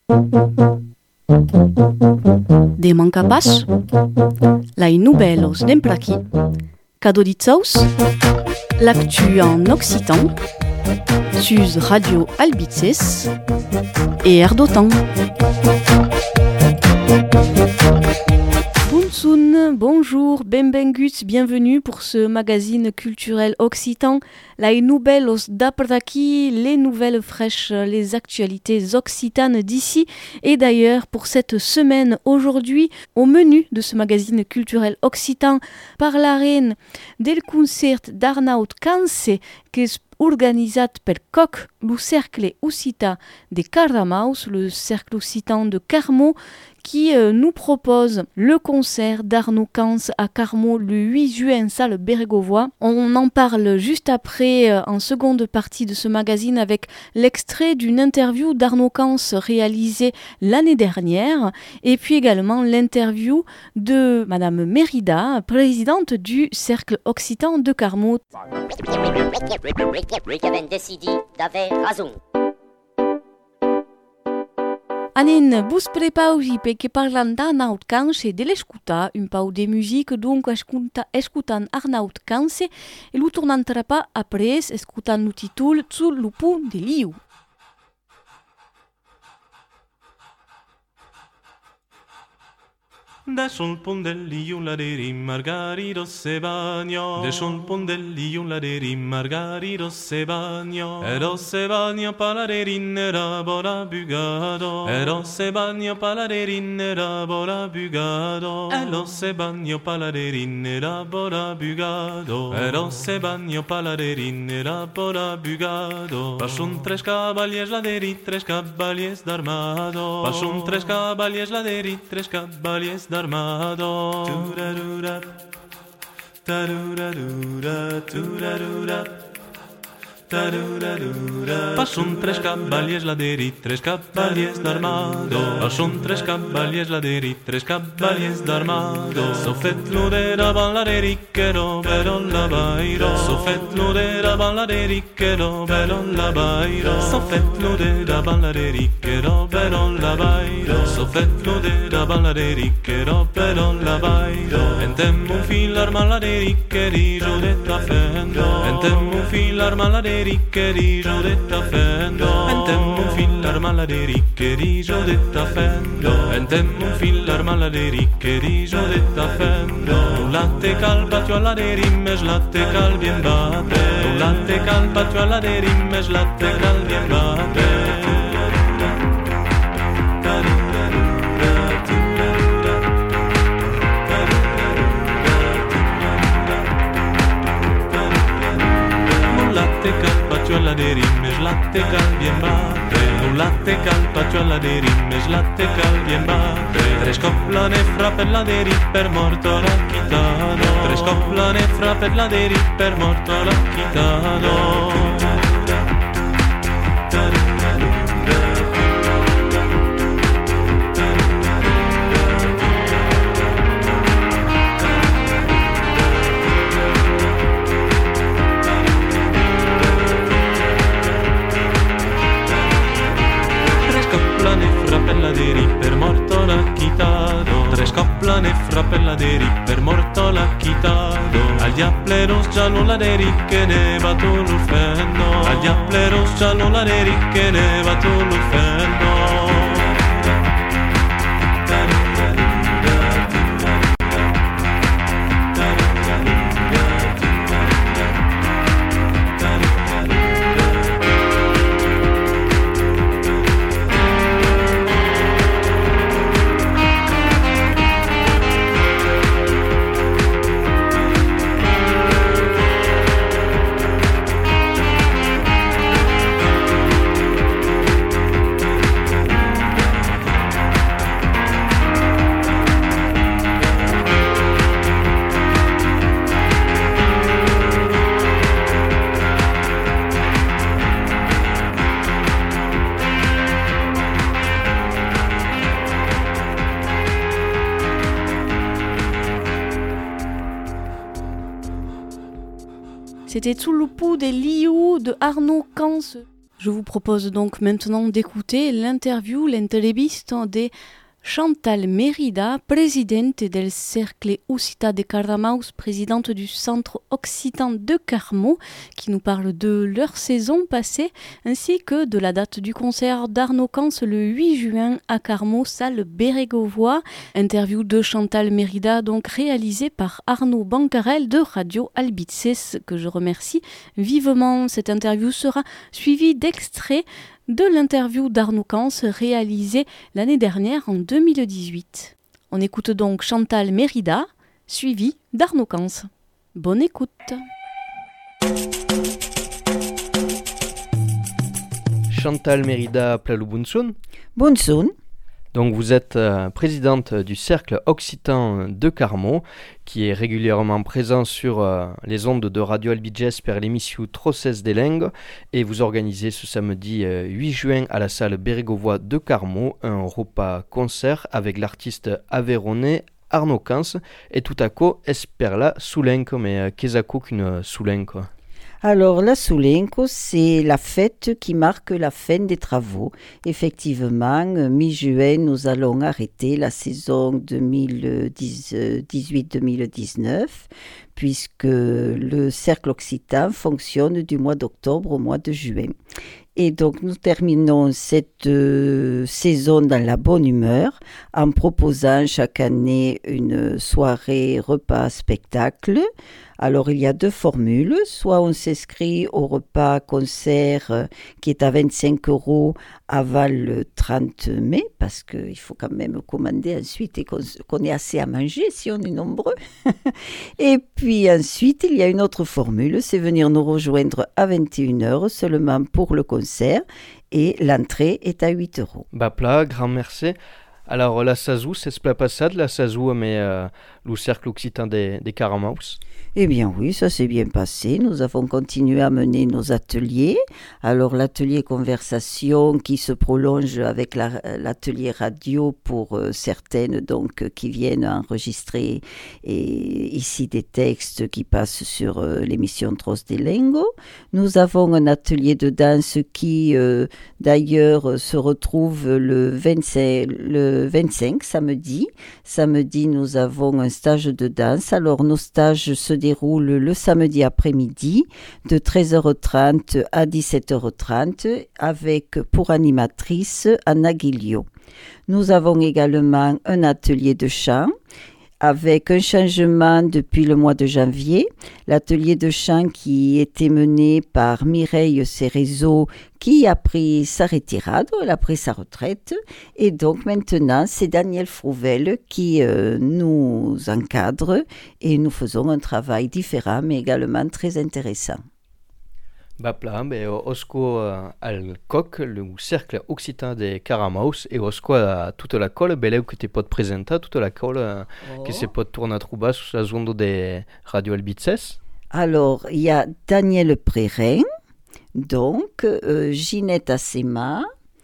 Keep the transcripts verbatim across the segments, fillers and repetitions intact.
De mancapas, lai nouvelles d'emplaki, cadeau d'itsaus, l'actu en occitan, sus Radio Albitzes et Air d'Otan. Bonsoun, bonjour, benvenguts, bienvenue pour ce magazine culturel occitan. Les nouvelles d'après-daqui, les nouvelles fraîches, les actualités occitanes d'ici et d'ailleurs pour cette semaine aujourd'hui au menu de ce magazine culturel occitan parlarem del concert d'Arnaud Canse qui est organisé per C O C, le cercle occità de Cardamaus, le cercle occitan de Carmaux, qui euh, nous propose le concert d'Arnaud Canse à Carmaux le huit juin, salle Bérégovois. On en parle juste après, euh, en seconde partie de ce magazine, avec l'extrait d'une interview d'Arnaud Canse réalisée l'année dernière, et puis également l'interview de Madame Mérida, présidente du Cercle Occitan de Carmaux. Anen bus prepausi perché parlant d'Arnaud Canse e de l'escutar un pau de musique, donc escuta, escutant Arnaud Canse e lo tornant pas après escutant le títol Sul lo pont de Liu. Da sul pondelli un laderi margarito se bagno. Da sul pondelli un laderi margarito se bagno. Ero se bagno paladerin era bora bugado. Ero se bagno paladerin era bora bugado. Ero se bagno paladerin era bora bugado. Ero se bagno paladerin era bora bugado. Passon tres cavaliers laderi, tres cavaliers d'armado. Passon tres cavaliers laderi, tres cavaliers d'armado. Armado. Turarura, tarurarura, turarura, tarurarura. Passon tres cavaliers laderi, tres cavaliers d'armado. Passon tres cavaliers laderi, tres cavaliers d'armado. So fet-lo d'era van laderi, que no veron la bairo. So fet-lo d'era van laderi, que no veron la bairo. So fet-lo d'era van laderi, que no veron la bairo. So fet-lo d'era van laderi, que no veron la bairo. Entem un fil arma laderi, que riso de tafendo. Entem un fil arma laderi, che riso de tafendo. Entem un fil arma laderi, che riso de tafendo. Entem un fil arma laderi, che riso de tafendo. Un latte calpatio alla deri, mes latte cal bien bate. Un latte calpatio alla deri, mes latte cal bien bate. Alla deri, mes latte cal bien bate. Un latte calpaccio alla deri, mes latte cal bien bate. Tres copla nefra per la deri, per morto l'acchitano. Tres copla nefra per la deri, per morto l'acchitano. Per morto l'acchitano. Tres copla nefra per la deri, per morto l'acchitano. Agli appleros già non la deri, che ne va tu l'uffendo. Agli appleros già non la deri, che ne va tu l'uffendo. C'était Sous le pouls des Liu de Arnaud Canse. Je vous propose donc maintenant d'écouter l'interview, l'entrevista de Chantal Mérida, présidente del Cercle Occità de Caramaus, présidente du Centre Occitan de Carmaux, qui nous parle de leur saison passée, ainsi que de la date du concert d'Arnaud Cans le huit juin à Carmaux, salle Bérégovois. Interview de Chantal Mérida, donc réalisée par Arnaud Bancarel de Radio Albices, que je remercie vivement. Cette interview sera suivie d'extraits de l'interview d'Arnaud Cans réalisée l'année dernière en deux mille dix-huit. On écoute donc Chantal Mérida, suivie d'Arnaud Cans. Bonne écoute. Chantal Mérida Plalou-Bunsun. Bunsun. Donc vous êtes euh, présidente du Cercle Occitan de Carmaux, qui est régulièrement présent sur euh, les ondes de Radio Albiges per l'émission Trosses de Lengue, et vous organisez ce samedi euh, huit juin à la salle Bérégovois de Carmaux un repas-concert avec l'artiste aveyronnais Arnaud Cans et tout à coup Esperla Soulenco, mais euh, qu'est-ce qu'une Soulenco? Alors, la Soulenco, c'est la fête qui marque la fin des travaux. Effectivement, mi-juin, nous allons arrêter la saison deux mille dix-huit deux mille dix-neuf, puisque le Cercle Occitan fonctionne du mois d'octobre au mois de juin. Et donc, nous terminons cette euh, saison dans la bonne humeur en proposant chaque année une soirée repas-spectacle. Alors, il y a deux formules. Soit on s'inscrit au repas-concert euh, qui est à vingt-cinq euros avant le trente mai, parce qu'il faut quand même commander ensuite et qu'on, qu'on ait assez à manger si on est nombreux. Et puis ensuite, il y a une autre formule, c'est venir nous rejoindre à vingt et une heures seulement pour le concert, et l'entrée est à huit euros. Bapla, grand merci. Alors, la Sazou, c'est ce plat passade, la Sazou, mais euh, le Cercle Occitan des, des Caramaus. Eh bien oui, ça s'est bien passé. Nous avons continué à mener nos ateliers. Alors l'atelier conversation qui se prolonge avec la, l'atelier radio pour euh, certaines donc qui viennent enregistrer et, ici des textes qui passent sur euh, l'émission Tros de Lengo. Nous avons un atelier de danse qui euh, d'ailleurs se retrouve le vingt-cinq, le vingt-cinq samedi. Samedi, nous avons un stage de danse. Alors nos stages se déroule le samedi après-midi de treize heures trente à dix-sept heures trente avec pour animatrice Anna Guilliot. Nous avons également un atelier de chant avec un changement depuis le mois de janvier. L'atelier de chant qui était mené par Mireille Cerezo qui a pris sa retirade, elle a pris sa retraite. Et donc maintenant, c'est Daniel Frouvel qui euh, nous encadre et nous faisons un travail différent mais également très intéressant. Bapla, mais osco al coq, le Cercle Occitan des Caramaus, et osco à toute la colle, beleu que tu peux te présenter, toute la colle oh. que se peut tourner à trouver sur la zone de Radio Albices. Alors, il y a Daniel Prérin, donc euh, Ginette Assema,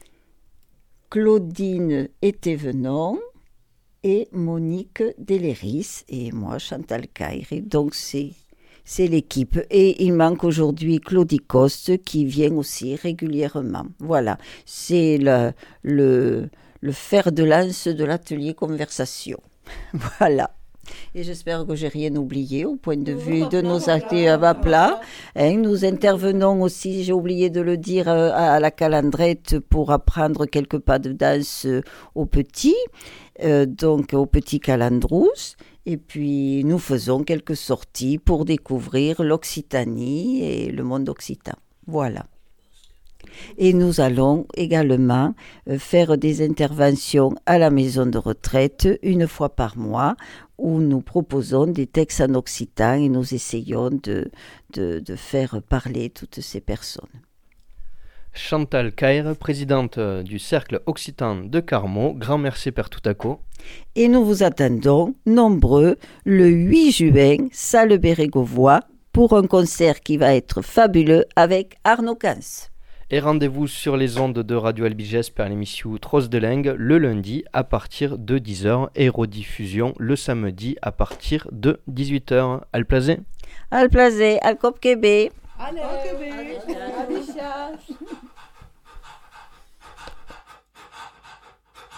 Claudine Etévenon et Monique Deléris et moi, Chantal Caire. Donc, c'est... C'est l'équipe. Et il manque aujourd'hui Claudie Coste qui vient aussi régulièrement. Voilà, c'est le, le, le fer de lance de l'atelier conversation. Voilà. Et j'espère que j'ai rien oublié au point de vue de nos ateliers à bas plat. Hein, nous intervenons aussi, j'ai oublié de le dire, à la calandrette pour apprendre quelques pas de danse aux petits, euh, donc aux petits calandrous. Et puis, nous faisons quelques sorties pour découvrir l'Occitanie et le monde occitan. Voilà. Et nous allons également faire des interventions à la maison de retraite une fois par mois où nous proposons des textes en occitan et nous essayons de, de, de faire parler toutes ces personnes. Chantal Caire, présidente du Cercle Occitan de Carmaux, grand merci per tout à coup. Et nous vous attendons nombreux le huit juin, salle Bérégovois, pour un concert qui va être fabuleux avec Arnaud Cans. Et rendez-vous sur les ondes de Radio Albiges per l'émission Tros de Lengue le lundi à partir de dix heures et rediffusion le samedi à partir de dix-huit heures. Al plaisir. Al plaisir, al cop québé. Allez, allez, allez.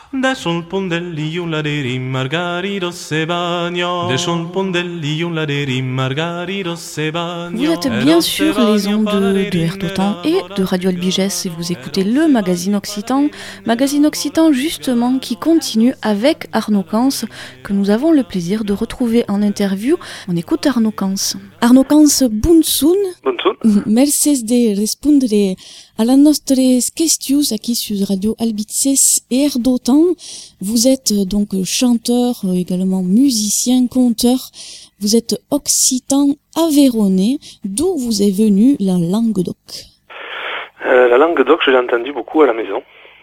Da sul pondelli un laderi Margarito se bagnò. Da sul pondelli un laderi Margarito se bagnò. Vous êtes bien sûr les ondes de, de Erdotan et de Radio Albiges et vous écoutez le magazine Occitan. Magazine Occitan justement qui continue avec Arnaud Cans que nous avons le plaisir de retrouver en interview. On écoute Arnaud Cans. Arnaud Cans, bonsoir. Bonsoir. Merci de répondre à la nostre question ici sur Radio Albiges et Erdotan. Vous êtes donc chanteur, également musicien, conteur. Vous êtes occitan aveyronnais. D'où vous est venue la Languedoc? euh, La Languedoc, je l'ai entendue beaucoup à la maison.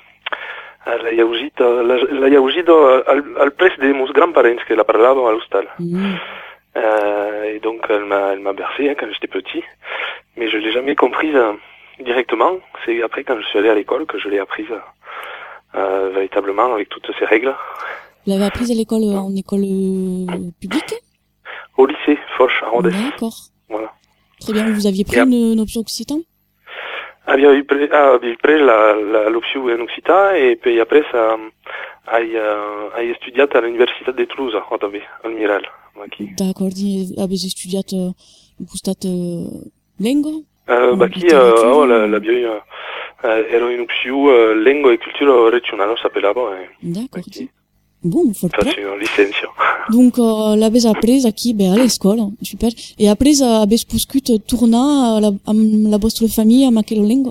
La Yaougito, la, la Yaougito al, al pres de meus grands-parents que la parlava à l'hostal. Mm. Euh, et donc elle m'a, elle m'a bercé hein, quand j'étais petit, mais je l'ai jamais comprise euh, directement. C'est après quand je suis allé à l'école que je l'ai apprise euh, véritablement avec toutes ces règles. Vous l'avez apprise à l'école, en école publique? Au lycée, Foch, à Rodez. D'accord. Voilà. Très bien, vous aviez pris une, une option occitan? Abbiamo preso la, la, l'opzione in occitan e poi après ça hai, uh, hai studiato all'Università di Toulouse, al Miral. D'accord, avete studiato questa lingua? Uh, Bacchi, uh, oh, l'abbiamo uh, ero in opzione uh, lingua e cultura regionale, s'appellava. Eh. D'accord. Bon, faut le faire. Une licence. Donc, euh, l'avez appris aquí, ben, à l'école, super. Et après, avez pouscut tourna la, la vostra famiglia, ma quelle lingua?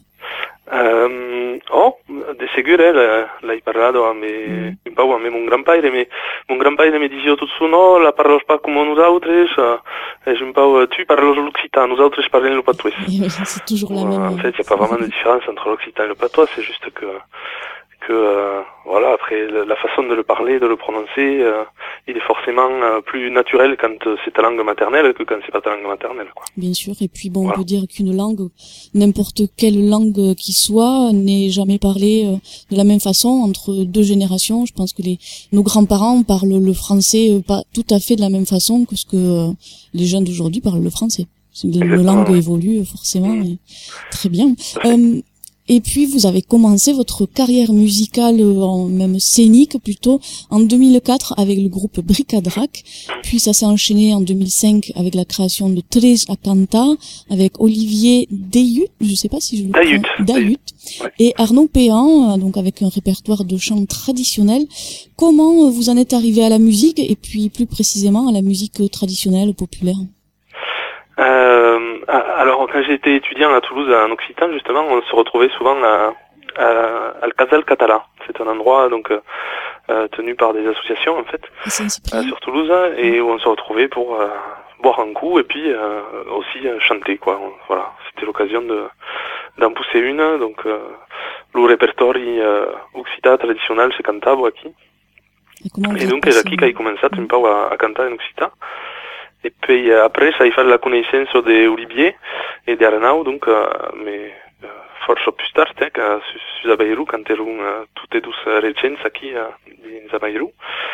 Um, oh, de sicuro eh, l'hai parlato a me, mm. un po' a me, mon grand-père, mais mon grand-père me disait tout ça, no, la parles pas comme nous autres, et un peu, tu parles l'occitan, nous autres parlons le patois. C'est toujours la ouais, même. En fait, il n'y a pas vraiment de différence entre l'occitan et le patois, c'est juste que, que euh, voilà, après la façon de le parler, de le prononcer, euh, il est forcément euh, plus naturel quand c'est ta langue maternelle que quand c'est pas ta langue maternelle, quoi. Bien sûr, et puis bon, voilà. On peut dire qu'une langue, n'importe quelle langue qui soit, n'est jamais parlée euh, de la même façon entre deux générations. Je pense que les nos grands-parents parlent le français euh, pas tout à fait de la même façon que ce que euh, les jeunes d'aujourd'hui parlent le français. Une langue évolue forcément, mmh. Et très bien. Euh, Et puis, vous avez commencé votre carrière musicale, en même scénique plutôt, en deux mille quatre avec le groupe Bric-à-Drac. Puis, ça s'est enchaîné en deux mille cinq avec la création de Tres à Canta, avec Olivier Dayut, je sais pas si je le Dayut. Dayut. Ouais. Et Arnaud Péan, donc avec un répertoire de chants traditionnels. Comment vous en êtes arrivé à la musique, et puis plus précisément à la musique traditionnelle, populaire? Euh, alors quand j'étais étudiant à Toulouse en Occitan, justement, on se retrouvait souvent à, à, à le Casal Catala. C'est un endroit donc euh, tenu par des associations en fait euh, sur Toulouse, et où on se retrouvait pour euh, boire un coup et puis euh, aussi euh, chanter, quoi. Voilà, c'était l'occasion de d'en pousser une. Donc euh, le répertoire euh, occitan traditionnel se cantava aquí. Et, et donc aquí che hai cominciato un po' a, a cantare in occitan. Et puis euh, après, ça, il fallait la connaissance de Olivier et d'Arnaud, donc, euh, mais euh, forse plus tard, hein, quand je suis à Bayrou, quand ero euh, toutes et tous récents ici euh, à Bayrou.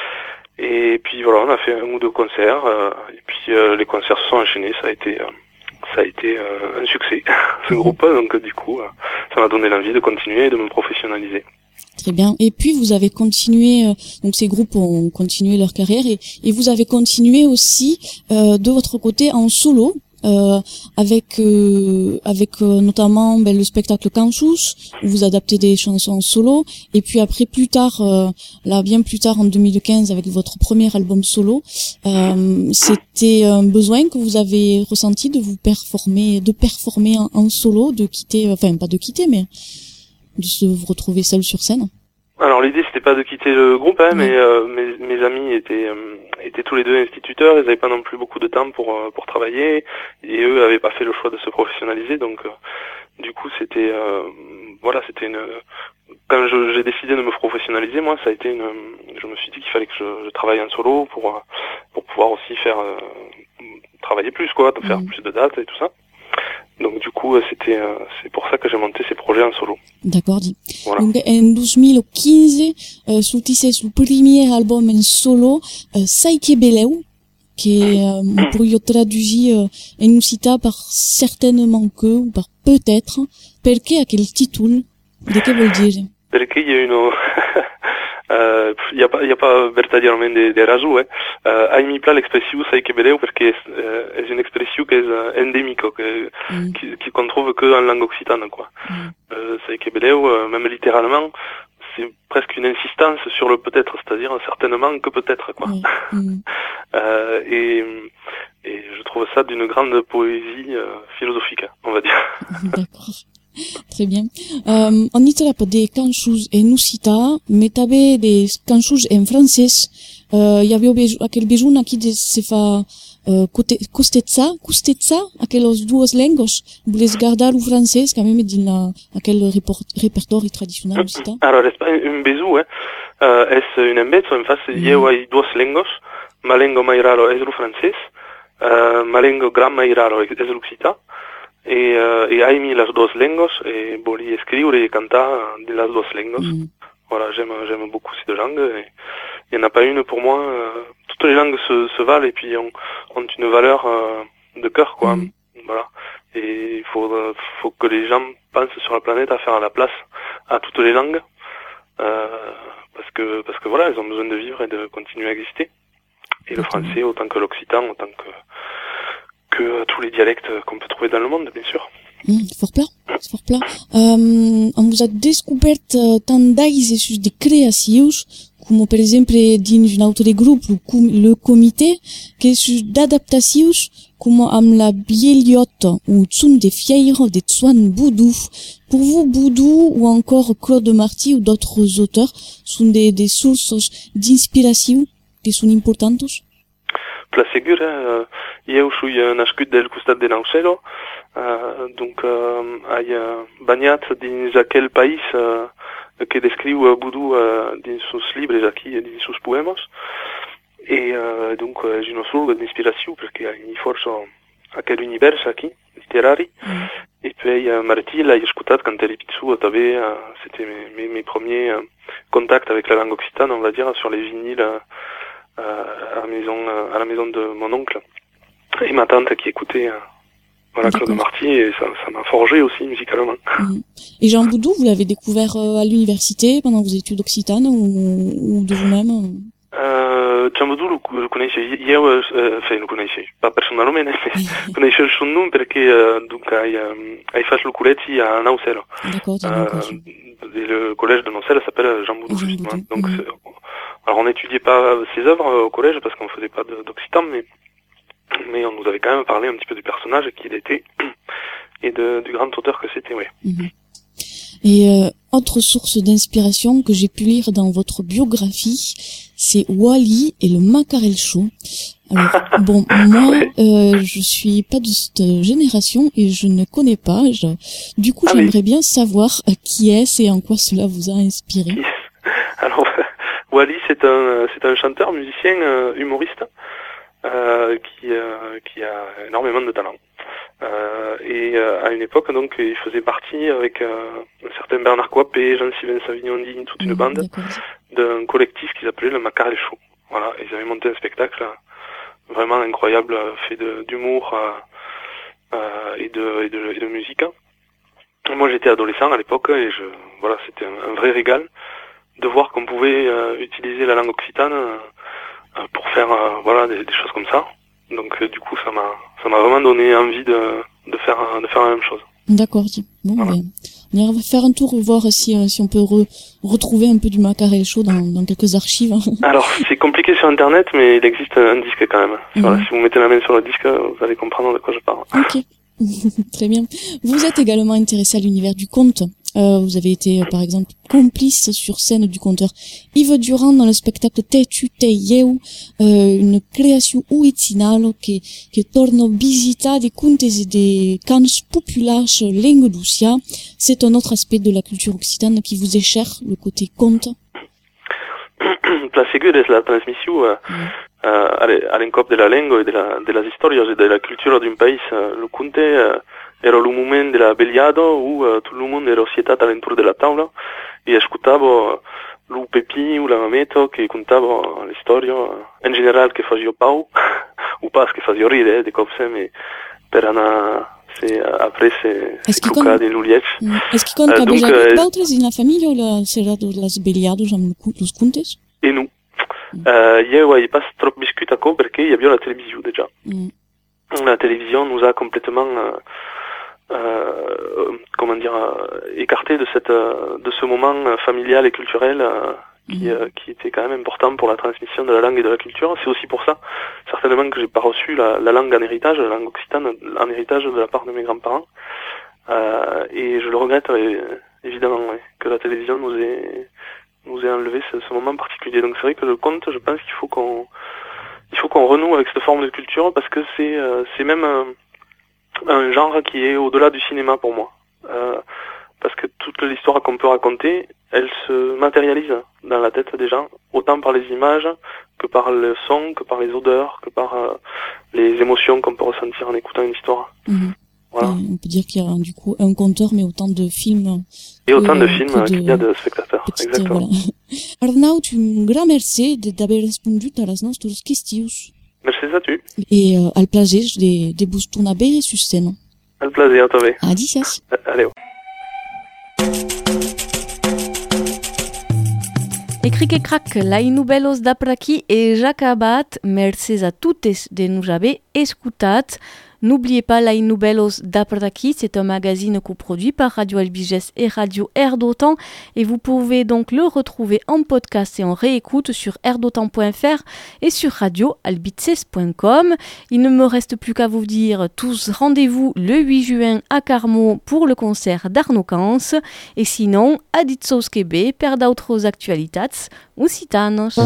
Et puis voilà, on a fait un ou deux concerts, euh, et puis euh, les concerts se sont enchaînés, ça a été, euh, ça a été euh, un succès, ce groupe, donc du coup, euh, ça m'a donné l'envie de continuer et de me professionnaliser. Très bien. Et puis vous avez continué, euh, donc ces groupes ont continué leur carrière, et, et vous avez continué aussi euh, de votre côté en solo, euh, avec euh, avec euh, notamment ben, le spectacle Cansus, où vous adaptez des chansons en solo, et puis après plus tard, euh, là bien plus tard en deux mille quinze avec votre premier album solo, euh, c'était un besoin que vous avez ressenti de vous performer, de performer en, en solo, de quitter, enfin pas de quitter, mais de se retrouver seul sur scène? Alors l'idée c'était pas de quitter le groupe, hein, oui. mais euh, mes, mes amis étaient euh, étaient tous les deux instituteurs, ils avaient pas non plus beaucoup de temps pour euh, pour travailler, et eux avaient pas fait le choix de se professionnaliser, donc euh, du coup c'était euh, voilà, c'était une quand je, j'ai décidé de me professionnaliser, moi ça a été une je me suis dit qu'il fallait que je, je travaille en solo pour pour pouvoir aussi faire euh, travailler plus, quoi, de faire mmh. plus de dates et tout ça. Donc du coup, c'était euh, c'est pour ça que j'ai monté ces projets en solo. D'accord, dit. Voilà. Donc en deux mille quinze, euh, sortissez le premier album en solo, euh, Sai que beleu, qui est, euh, pour y traduire euh, en occitan par certainement que, ou par peut-être, perché a quel titre, de que vuol dire? Perché io no, uh, il n'y a pas, il y a pas verdaderamente de, de raso, eh. Uh, hai mi pla l'expression sai che beleu perché uh, è un'espression che è endemico, che, mm. qui, qui qu'on trouve que en langue occitane, quoi. Mm. Uh, sai che beleu, uh, même littéralement, c'est presque une insistance sur le peut-être, c'est-à-dire certainement que peut-être, quoi. Mm. Mm. uh, et, et je trouve ça d'une grande poésie uh, philosophique, on va dire. D'accord. Très bien. Um, on itera pe de cançons en occità, mais també de cançons en francès. Uh, hi havia beju, aquel bejun aquí de se fa uh, costetza, costetza, aquelles dues lengües. Voles guardar o francès, quand même, din la, aquel repertori tradicional occità? Alors, és un besu, eh? Uh, és un embezzo, en face, mm. io hai dues lengües. Ma lengua mai raro és el francès. Uh, ma lengua gran mai raro és l'occità. Et, euh, et aimi les dues lengues et volia escriure et cantar de les dues lengues. Mm. Voilà, j'aime j'aime beaucoup ces deux langues. Et il n'y en a pas une pour moi. Euh, toutes les langues se, se valent et puis ont, ont une valeur euh, de cœur, quoi. Mm. Voilà. Et il faut faut que les gens pensent sur la planète à faire la place à toutes les langues euh, parce que parce que voilà, elles ont besoin de vivre et de continuer à exister. Et le français autant que l'occitan, autant que que tous les dialectes qu'on peut trouver dans le monde, bien sûr. Mm, fort plat, fort plat. Um, on vous a descobert uh, tant d'exercices de créations, comme par exemple dans un autre groupe, le, com le comité, que sont d'adaptations, comme am la bieliotte ou tsun de fièvre de Tsuan Boudou. Pour vous, Boudou ou encore Claude Marty ou d'autres auteurs sont des, des sources d'inspiration qui sont importantes? Pla segur, eh? Eu suis nascut del costat de Naucelo, uh, donc uh, ai uh, banyat dins aquell país uh, que descriu uh, Boudou uh, dins sus llibres aquí, dins sus poemes, et uh, donc és uh, una source d'inspiració perquè hi força aquell univers aquí, literari, mm. et puis uh, Martí l'ai escoltat quand elle est pitsu, també, uh, c'était mes, mes, mes premiers uh, contacts avec la langue occitane, on va dire, sur les vinyles uh, à la maison, à la maison de mon oncle et ma tante qui écoutait euh, voilà, Claude Marty, et ça, ça m'a forgé aussi musicalement. Mmh. Et Jean Boudou, vous l'avez découvert euh, à l'université pendant vos études occitanes ou, ou de vous-même? euh, Jean Boudou le, le connaissais, io, euh, enfin le connaissais, pas personnellement, mais je connaissais son nom parce que euh, donc ai, ai fait le coletti à Naucelo. D'accord, euh, le collège de Naucelo s'appelle Jean Boudou, justement. Donc mmh. Alors on n'étudiait pas ses œuvres euh, au collège parce qu'on faisait pas d'occitan, mais mais on nous avait quand même parlé un petit peu du personnage qu'il était et de, du grand auteur que c'était, oui. Mmh. Et euh, autre source d'inspiration que j'ai pu lire dans votre biographie, c'est Wally et le Macarel Show. Alors bon, moi ouais. euh, je suis pas de cette génération et je ne connais pas. Je... Du coup, ah, j'aimerais oui. bien savoir euh, qui est-ce et en quoi cela vous a inspiré. Alors Wally, c'est un c'est un chanteur, musicien, euh, humoriste. Euh, qui, euh, qui a énormément de talent. Euh, et euh, à une époque, donc, il faisait partie avec euh, un certain Bernard Coipé, Jean-Sylvain Savignon-Digne, toute une mmh, bande, d'un collectif qu'ils appelaient le Macarel Show. Voilà, ils avaient monté un spectacle vraiment incroyable, fait d'humour euh, euh, et, de, et, de, et de musique. Moi, j'étais adolescent à l'époque et je, voilà, c'était un, un vrai régal de voir qu'on pouvait euh, utiliser la langue occitane euh, pour faire euh, voilà des, des choses comme ça. Donc euh, du coup ça m'a ça m'a vraiment donné envie de de faire de faire la même chose. D'accord. Bon, voilà. Ben, on ira faire un tour voir si euh, si on peut re, retrouver un peu du Macarel Show dans dans quelques archives. Alors c'est compliqué sur internet, mais il existe un disque quand même. Mmh. Voilà, si vous mettez la main sur le disque, vous allez comprendre de quoi je parle. Ok. Très bien. Vous êtes également intéressé à l'univers du conte. Euh, vous avez été, euh, par exemple, complice sur scène du conteur Yves Durand dans le spectacle Te tu te eu, euh, une création originale qui, qui torna visita des contes et des cants populaires langue d'Usia. C'est un autre aspect de la culture occitane qui vous est cher, le côté conte. La segur es la transmission euh, mm. euh, à l'encop de la langue et de, la, de las historias et de la culture d'un pays. Le conte euh, era le moment de la beliado où uh, tout le monde era assietat all'intorno della tavola e ascoltavo lo Pepi o la mameto che contava le storie, in generale che faceva pau, o pas che faceva rire, de copse, mais per anar se après se cuca de l'uliech. Est-ce que quand tu avais déjà d'autres dans la famille, o la será las beliados amb los contes? e nu. Uh, io hai pas trop viscut a co perché il y a la télévision déjà. Mm. La télévision nous a complètement euh, euh, comment dire euh, écarté de cette euh, de ce moment euh, familial et culturel euh, qui euh, qui était quand même important pour la transmission de la langue et de la culture. C'est aussi pour ça certainement que j'ai pas reçu la, la langue en héritage, la langue occitane en héritage de la part de mes grands-parents. Euh, et je le regrette euh, évidemment ouais, que la télévision nous ait nous ait enlevé ce, ce moment particulier. Donc c'est vrai que le conte, je pense qu'il faut qu'on il faut qu'on renoue avec cette forme de culture parce que c'est euh, c'est même un, un genre qui est au-delà du cinéma pour moi. Euh, parce que toute l'histoire qu'on peut raconter, elle se matérialise dans la tête des gens, autant par les images que par le son, que par les odeurs, que par euh, les émotions qu'on peut ressentir en écoutant une histoire. Mmh. Voilà. On peut dire qu'il y a du coup un conteur, mais autant de films. Et autant de films de... qu'il y a de spectateurs. Petite, exactement. Voilà. Arnaud, un grand merci d'aver respondut a les nostres questions. Merci a tu. Et euh, al plaisir de, de vos tornar sur scène. Al plaisir, també. Adicias. Adéu. Écrit que crac, la nouvelles d'après-qui est j'acabat. Merci à toutes de nous avoir écoutat. N'oubliez pas la nouvelles d'après-qui, c'est un magazine coproduit par Radio Albiges et Radio Air d'Otan et vous pouvez donc le retrouver en podcast et en réécoute sur air dotan point f r et sur radio albices point com. Il ne me reste plus qu'à vous dire tous rendez-vous le huit juin à Carmo pour le concert d'Arnaud Cans et sinon, à Ditsos Québec, per d'autres actualitats occitanos.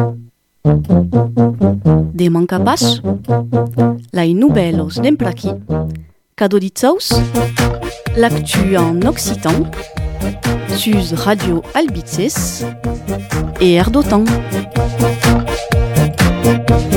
De manca pas, la nouvelles d'emplaki, cadeau d'Itsaus, l'actu en occitan, sur Radio Albices et Air d'Otan.